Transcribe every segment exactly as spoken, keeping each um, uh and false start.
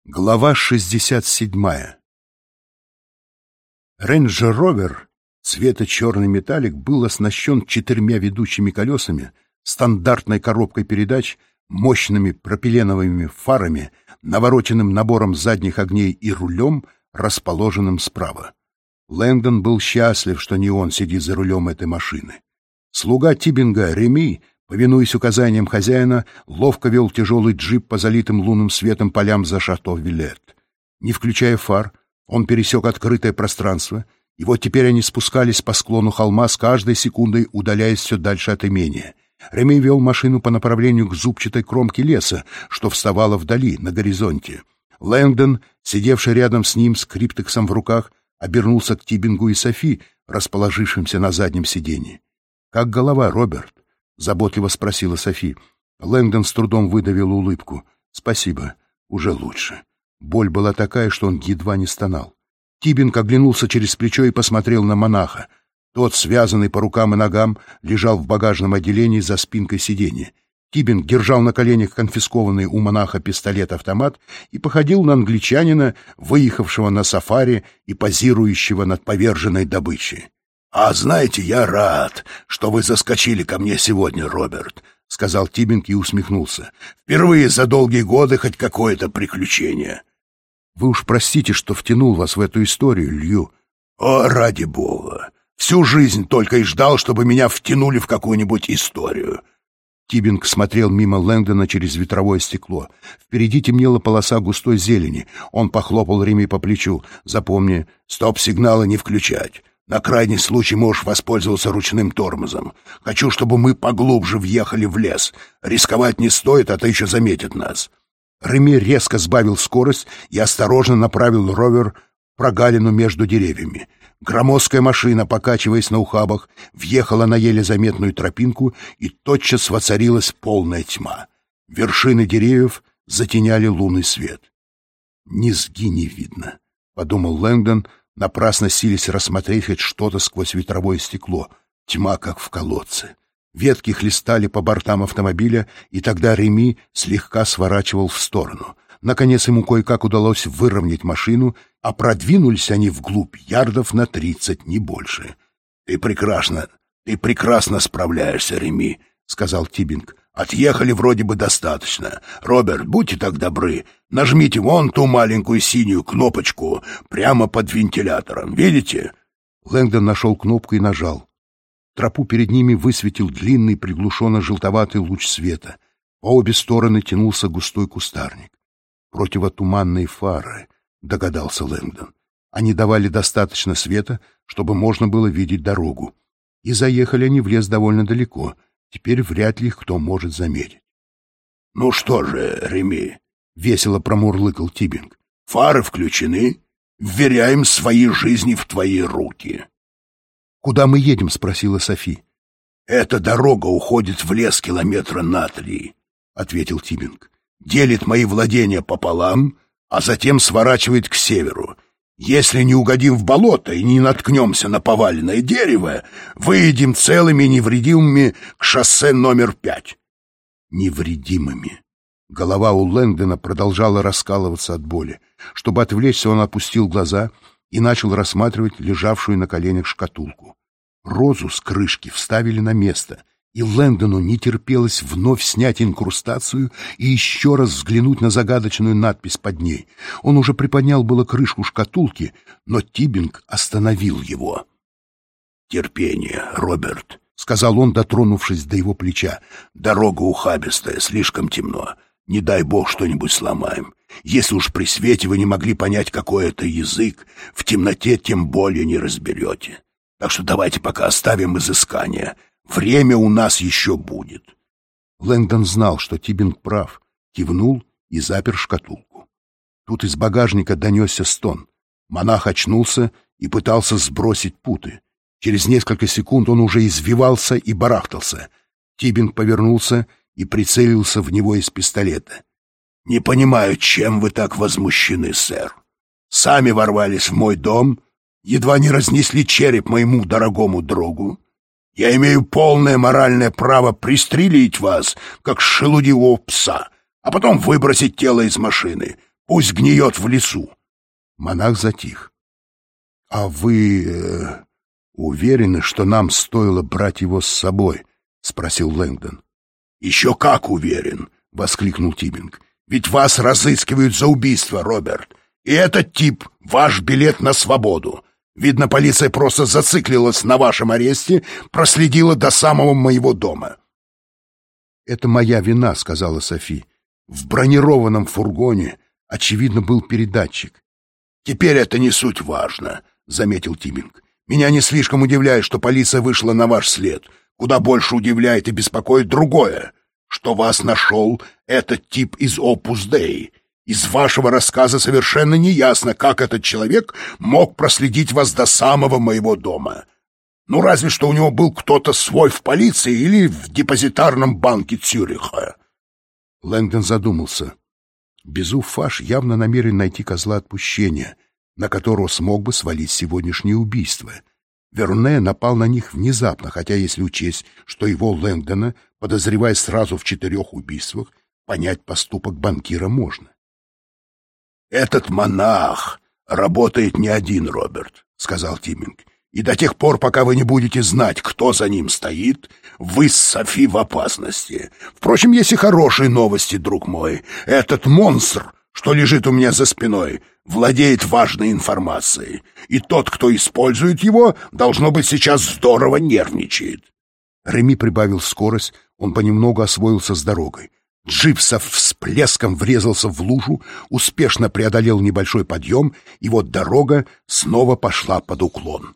Глава шестьдесят седьмая. Рейндж-ровер цвета черный металлик был оснащен четырьмя ведущими колесами, стандартной коробкой передач, мощными пропиленовыми фарами, навороченным набором задних огней и рулем, расположенным справа. Лэнгдон был счастлив, что не он сидит за рулем этой машины. Слуга Тиббинга, Реми, повинуясь указаниям хозяина, ловко вел тяжелый джип по залитым лунным светом полям за Шато-Вилет. Не включая фар, он пересек открытое пространство, и вот теперь они спускались по склону холма, с каждой секундой удаляясь все дальше от имения. Реми вел машину по направлению к зубчатой кромке леса, что вставало вдали, на горизонте. Лэнгдон, сидевший рядом с ним с криптексом в руках, обернулся к Тиббингу и Софи, расположившимся на заднем сиденье. «Как голова, Роберт?» — заботливо спросила Софи. Лэнгдон с трудом выдавил улыбку. «Спасибо, уже лучше». Боль была такая, что он едва не стонал. Тиббинг оглянулся через плечо и посмотрел на монаха. Тот, связанный по рукам и ногам, лежал в багажном отделении за спинкой сиденья. Тиббинг держал на коленях конфискованный у монаха пистолет-автомат и походил на англичанина, выехавшего на сафари и позирующего над поверженной добычей. «А знаете, я рад, что вы заскочили ко мне сегодня, Роберт», — сказал Тиббинг и усмехнулся. «Впервые за долгие годы хоть какое-то приключение». «Вы уж простите, что втянул вас в эту историю, Лью». «О, ради бога! Всю жизнь только и ждал, чтобы меня втянули в какую-нибудь историю». Тиббинг смотрел мимо Лэнгдона через ветровое стекло. Впереди темнела полоса густой зелени. Он похлопал Реми по плечу. «Запомни, стоп-сигналы не включать. На крайний случай можешь воспользоваться ручным тормозом. Хочу, чтобы мы поглубже въехали в лес. Рисковать не стоит, а то еще заметят нас». Реми резко сбавил скорость и осторожно направил ровер в прогалину между деревьями. Громоздкая машина, покачиваясь на ухабах, въехала на еле заметную тропинку, и тотчас воцарилась полная тьма. Вершины деревьев затеняли лунный свет. «Низги не видно», — подумал Лэнгдон, напрасно силясь рассмотреть хоть что-то сквозь ветровое стекло. Тьма, как в колодце. Ветки хлестали по бортам автомобиля, и тогда Реми слегка сворачивал в сторону. Наконец ему кое-как удалось выровнять машину, а продвинулись они вглубь ярдов на тридцать, не больше. «Ты прекрасно, ты прекрасно справляешься, Реми», — сказал Тиббинг. «Отъехали вроде бы достаточно. Роберт, будьте так добры, нажмите вон ту маленькую синюю кнопочку прямо под вентилятором. Видите?» Лэнгдон нашел кнопку и нажал. Тропу перед ними высветил длинный приглушенно-желтоватый луч света. По обе стороны тянулся густой кустарник. «Противотуманные фары», — догадался Лэнгдон. Они давали достаточно света, чтобы можно было видеть дорогу. И заехали они в лес довольно далеко. Теперь вряд ли их кто может заметить. «Ну что же, Реми», — весело промурлыкал Тиббинг, — «фары включены. Вверяем свои жизни в твои руки». «Куда мы едем?» — спросила Софи. «Эта дорога уходит в лес километра на три», — ответил Тиббинг. «Делит мои владения пополам, а затем сворачивает к северу. Если не угодим в болото и не наткнемся на поваленное дерево, выедем целыми и невредимыми к шоссе номер пять». Невредимыми. Голова у Лэнгдона продолжала раскалываться от боли. Чтобы отвлечься, он опустил глаза и начал рассматривать лежавшую на коленях шкатулку. Розу с крышки вставили на место, и Лэнгдону не терпелось вновь снять инкрустацию и еще раз взглянуть на загадочную надпись под ней. Он уже приподнял было крышку шкатулки, но Тиббинг остановил его. «Терпение, Роберт», — сказал он, дотронувшись до его плеча. «Дорога ухабистая, слишком темно. Не дай бог что-нибудь сломаем. Если уж при свете вы не могли понять, какой это язык, в темноте тем более не разберете. Так что давайте пока оставим изыскание. Время у нас еще будет». Лэнгдон знал, что Тиббинг прав, кивнул и запер шкатулку. Тут из багажника донесся стон. Монах очнулся и пытался сбросить путы. Через несколько секунд он уже извивался и барахтался. Тиббинг повернулся и прицелился в него из пистолета. «Не понимаю, чем вы так возмущены, сэр. Сами ворвались в мой дом, едва не разнесли череп моему дорогому другу. Я имею полное моральное право пристрелить вас, как шелудивого пса, а потом выбросить тело из машины. Пусть гниет в лесу. Монах затих. — А вы э, уверены, что нам стоило брать его с собой? — спросил Лэнгдон. — Еще как уверен! — воскликнул Тибинг. — Ведь вас разыскивают за убийство, Роберт. И этот тип — ваш билет на свободу. Видно, полиция просто зациклилась на вашем аресте, проследила до самого моего дома. — Это моя вина, — сказала Софи. В бронированном фургоне, очевидно, был передатчик. — Теперь это не суть важно, — заметил Тибинг. — Меня не слишком удивляет, что полиция вышла на ваш след. Куда больше удивляет и беспокоит другое, что вас нашел этот тип из Opus Dei. Из вашего рассказа совершенно неясно, как этот человек мог проследить вас до самого моего дома. Ну, разве что у него был кто-то свой в полиции или в депозитарном банке Цюриха. Лэнгдон задумался. Безу Фаш явно намерен найти козла отпущения, на которого смог бы свалить сегодняшнее убийство. Верне напал на них внезапно, хотя, если учесть, что его, Лэнгдона, подозревая сразу в четырех убийствах, понять поступок банкира можно. «Этот монах работает не один, Роберт», — сказал Тибинг. «И до тех пор, пока вы не будете знать, кто за ним стоит, вы с Софи в опасности. Впрочем, есть и хорошие новости, друг мой. Этот монстр, что лежит у меня за спиной, владеет важной информацией, и тот, кто использует его, должно быть, сейчас здорово нервничает». Реми прибавил скорость, он понемногу освоился с дорогой. Джип со всплеском врезался в лужу, успешно преодолел небольшой подъем, и вот дорога снова пошла под уклон.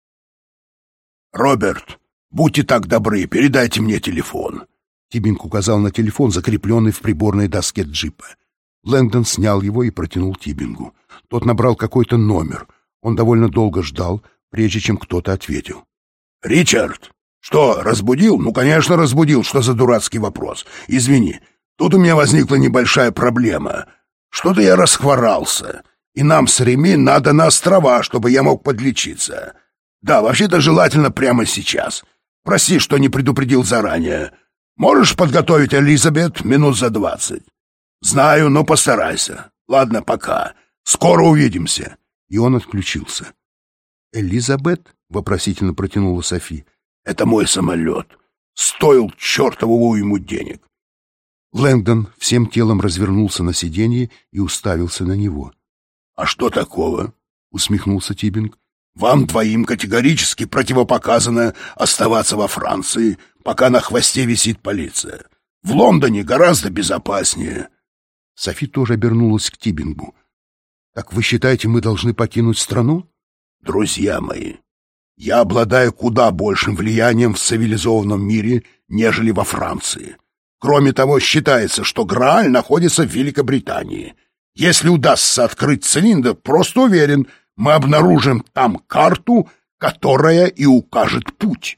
«Роберт, будьте так добры, передайте мне телефон». Тибинг указал на телефон, закрепленный в приборной доске джипа. Лэнгдон снял его и протянул Тибингу. Тот набрал какой-то номер. Он довольно долго ждал, прежде чем кто-то ответил. «Ричард! Что, разбудил? Ну, конечно, разбудил. Что за дурацкий вопрос? Извини. Тут у меня возникла небольшая проблема. Что-то я расхворался, и нам с Реми надо на острова, чтобы я мог подлечиться. Да, вообще-то желательно прямо сейчас. Прости, что не предупредил заранее. Можешь подготовить Элизабет минут за двадцать? Знаю, но постарайся. Ладно, пока. Скоро увидимся». И он отключился. «Элизабет?» — вопросительно протянула Софи. «Это мой самолет. Стоил чертову уйму денег». Лэнгдон всем телом развернулся на сиденье и уставился на него. «А что такого?» — усмехнулся Тибинг. «Вам двоим категорически противопоказано оставаться во Франции, пока на хвосте висит полиция. В Лондоне гораздо безопаснее». Софи тоже обернулась к Тибингу. «Так вы считаете, мы должны покинуть страну?» «Друзья мои, я обладаю куда большим влиянием в цивилизованном мире, нежели во Франции. Кроме того, считается, что Грааль находится в Великобритании. Если удастся открыть цилиндр, просто уверен, мы обнаружим там карту, которая и укажет путь».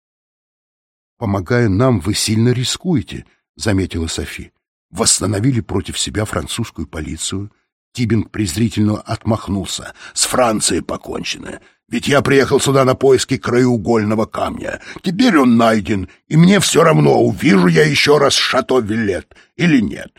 «Помогая нам, вы сильно рискуете», — заметила Софи. «Восстановили против себя французскую полицию». Тибинг презрительно отмахнулся. «С Францией покончено. Ведь я приехал сюда на поиски краеугольного камня. Теперь он найден, и мне все равно, увижу я еще раз Шато Вилет или нет».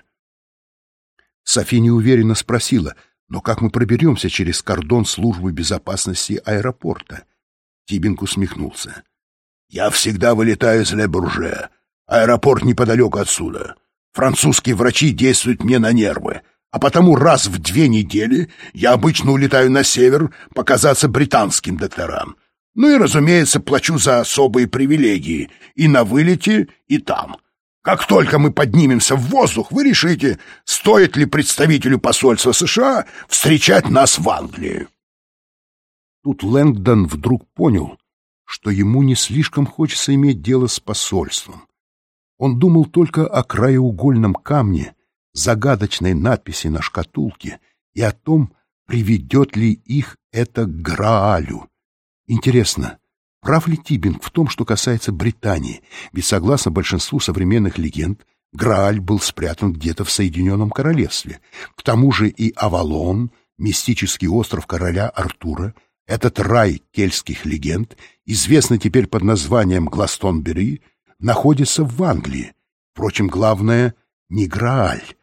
Софи неуверенно спросила: «Но как мы проберемся через кордон службы безопасности аэропорта?» Тибинг усмехнулся. «Я всегда вылетаю из Ле-Бурже. Аэропорт неподалеку отсюда. Французские врачи действуют мне на нервы, а потому раз в две недели я обычно улетаю на север показаться британским докторам. Ну и, разумеется, плачу за особые привилегии и на вылете, и там. Как только мы поднимемся в воздух, вы решите, стоит ли представителю посольства США встречать нас в Англии». Тут Лэнгдон вдруг понял, что ему не слишком хочется иметь дело с посольством. Он думал только о краеугольном камне, загадочной надписи на шкатулке и о том, приведет ли их это к Граалю. Интересно, прав ли Тибинг в том, что касается Британии? Ведь, согласно большинству современных легенд, Грааль был спрятан где-то в Соединенном Королевстве. К тому же и Авалон, мистический остров короля Артура, этот рай кельтских легенд, известный теперь под названием Гластонбери, находится в Англии. Впрочем, главное — не Грааль.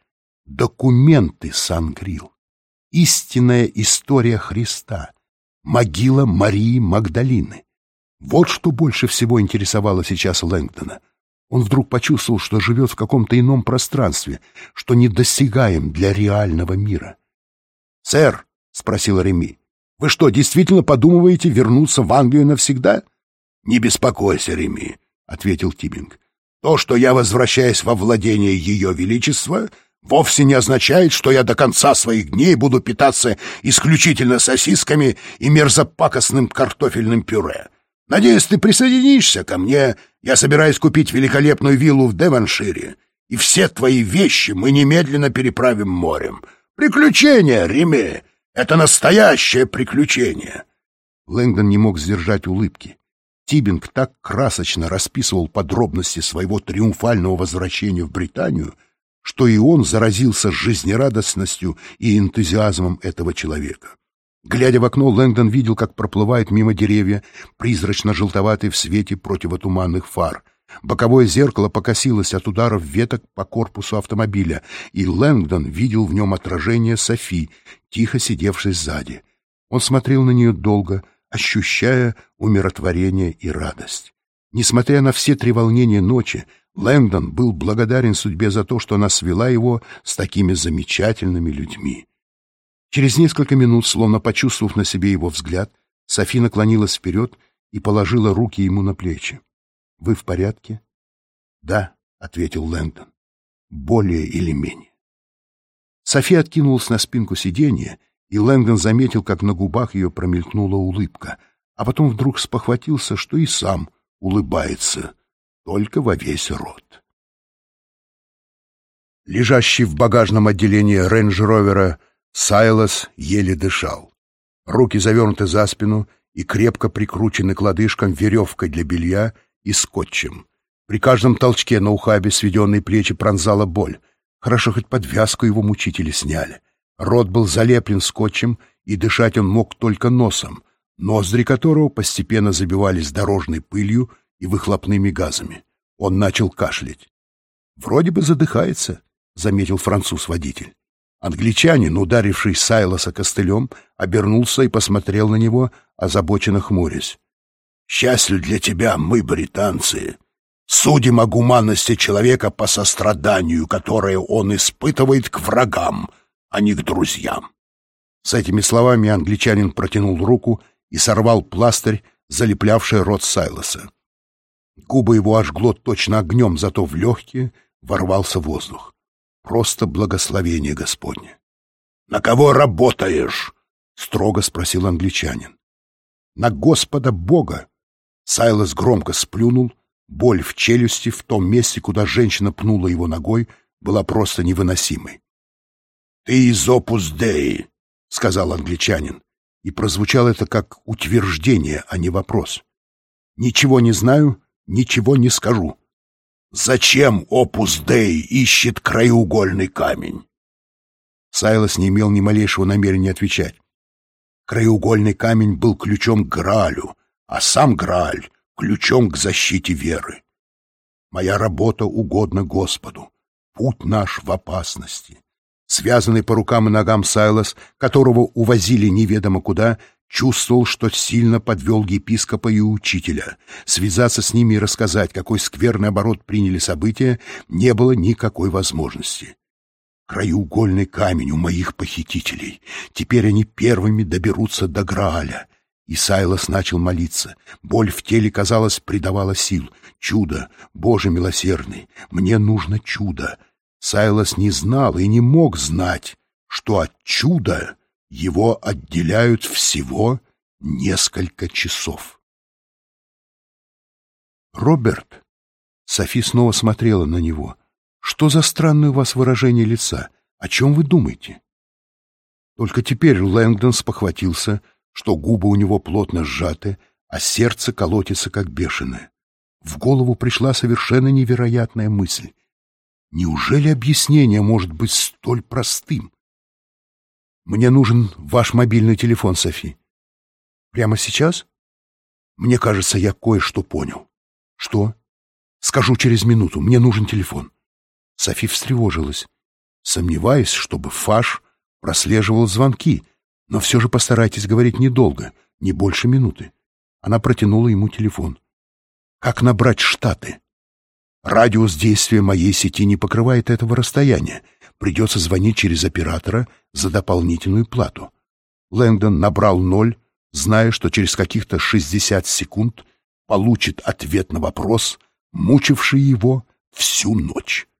Документы Сан-Грил. Истинная история Христа. Могила Марии Магдалины. Вот что больше всего интересовало сейчас Лэнгдона. Он вдруг почувствовал, что живет в каком-то ином пространстве, что недосягаем для реального мира. «Сэр», — спросил Реми, — «вы что, действительно подумываете вернуться в Англию навсегда?» «Не беспокойся, Реми», — ответил Тибинг. «То, что я возвращаюсь во владение Ее Величества, вовсе не означает, что я до конца своих дней буду питаться исключительно сосисками и мерзопакостным картофельным пюре. Надеюсь, ты присоединишься ко мне. Я собираюсь купить великолепную виллу в Девоншире, и все твои вещи мы немедленно переправим морем. Приключение, Реми! Это настоящее приключение!» Лэнгдон не мог сдержать улыбки. Тибинг так красочно расписывал подробности своего триумфального возвращения в Британию, что и он заразился жизнерадостностью и энтузиазмом этого человека. Глядя в окно, Лэнгдон видел, как проплывают мимо деревья, призрачно-желтоватые в свете противотуманных фар. Боковое зеркало покосилось от ударов веток по корпусу автомобиля, и Лэнгдон видел в нем отражение Софи, тихо сидевшей сзади. Он смотрел на нее долго, ощущая умиротворение и радость. Несмотря на все треволнения ночи, Лэнгдон был благодарен судьбе за то, что она свела его с такими замечательными людьми. Через несколько минут, словно почувствовав на себе его взгляд, Софи наклонилась вперед и положила руки ему на плечи. «Вы в порядке?» «Да», — ответил Лэнгдон, — «более или менее». Софи откинулась на спинку сиденья, и Лэнгдон заметил, как на губах ее промелькнула улыбка, а потом вдруг спохватился, что и сам улыбается, только во весь рот. Лежащий в багажном отделении рейндж-ровера Сайлас еле дышал. Руки завернуты за спину и крепко прикручены к лодыжкам веревкой для белья и скотчем. При каждом толчке на ухабе сведенные плечи пронзала боль. Хорошо, хоть подвязку его мучители сняли. Рот был залеплен скотчем, и дышать он мог только носом, ноздри которого постепенно забивались дорожной пылью и выхлопными газами. Он начал кашлять. «Вроде бы задыхается», — заметил француз-водитель. Англичанин, ударивший Сайласа костылем, обернулся и посмотрел на него, озабоченно хмурясь. «Счастье для тебя, мы, британцы, судим о гуманности человека по состраданию, которое он испытывает к врагам, а не к друзьям». С этими словами англичанин протянул руку и сорвал пластырь, залеплявший рот Сайласа. Губы его ожгло точно огнем, зато в легкие ворвался воздух. Просто благословение Господне. «На кого работаешь?» — строго спросил англичанин. «На Господа Бога!» Сайлас громко сплюнул. Боль в челюсти в том месте, куда женщина пнула его ногой, была просто невыносимой. «Ты из Опус Деи», — сказал англичанин, и прозвучало это как утверждение, а не вопрос. «Ничего не знаю, ничего не скажу». «Зачем Опус Дей ищет краеугольный камень?» Сайлас не имел ни малейшего намерения отвечать. Краеугольный камень был ключом к Граалю, а сам Грааль — ключом к защите веры. «Моя работа угодна Господу, путь наш в опасности». Связанный по рукам и ногам Сайлас, которого увозили неведомо куда, чувствовал, что сильно подвел епископа и учителя. Связаться с ними и рассказать, какой скверный оборот приняли события, не было никакой возможности. Краеугольный камень у моих похитителей. Теперь они первыми доберутся до Грааля. И Сайлас начал молиться. Боль в теле, казалось, придавала сил. Чудо, Боже милосердный, мне нужно чудо. Сайлас не знал и не мог знать, что от чуда его отделяют всего несколько часов. «Роберт!» — Софи снова смотрела на него. «Что за странное у вас выражение лица? О чем вы думаете?» Только теперь Лэнгдон спохватился, что губы у него плотно сжаты, а сердце колотится как бешеное. В голову пришла совершенно невероятная мысль. Неужели объяснение может быть столь простым? «Мне нужен ваш мобильный телефон, Софи». «Прямо сейчас?» «Мне кажется, я кое-что понял». «Что?» «Скажу через минуту. Мне нужен телефон». Софи встревожилась. Сомневаюсь, чтобы Фаш прослеживал звонки, но все же постарайтесь говорить недолго, не больше минуты. Она протянула ему телефон. Как набрать Штаты? Радиус действия моей сети не покрывает этого расстояния. Придется звонить через оператора за дополнительную плату. Лэнгдон набрал ноль, зная, что через каких-то шестьдесят секунд получит ответ на вопрос, мучивший его всю ночь.